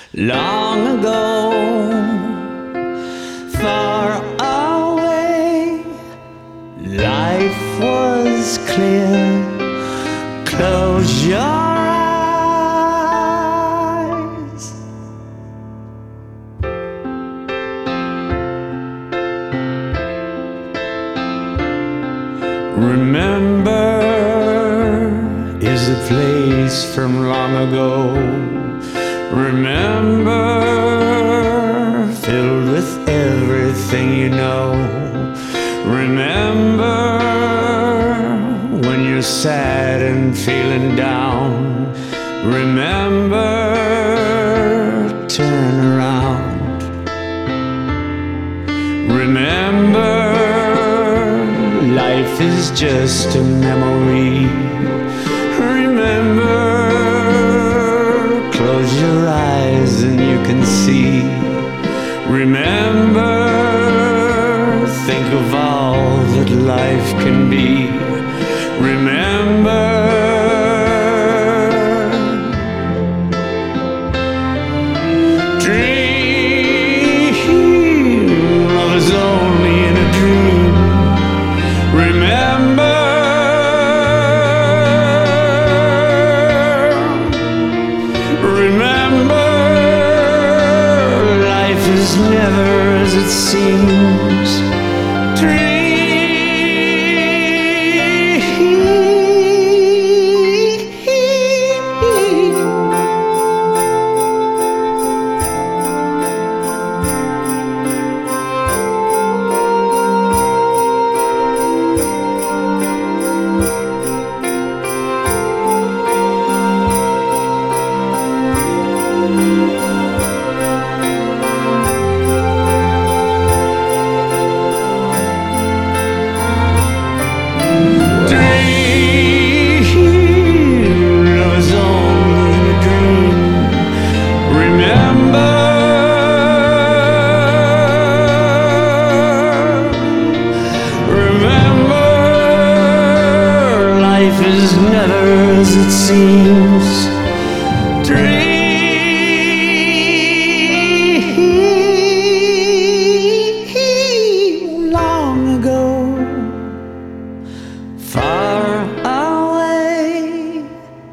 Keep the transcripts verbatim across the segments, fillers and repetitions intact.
long ago, far away. Life was clear. Close your eyes. Remember is a place from long ago. Remember, filled with everything you know. Remember, when you're sad and feeling down. Remember, turn around. Remember, life is just a memory. Remember, close your eyes and you can see. Remember, think of all that life can be. Remember, dream, love is only in a dream. Remember, remember, life is never as it seems. Dream. Life is never as it seems. Dream long ago, far away.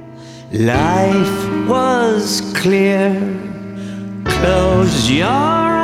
Life was clear. Close your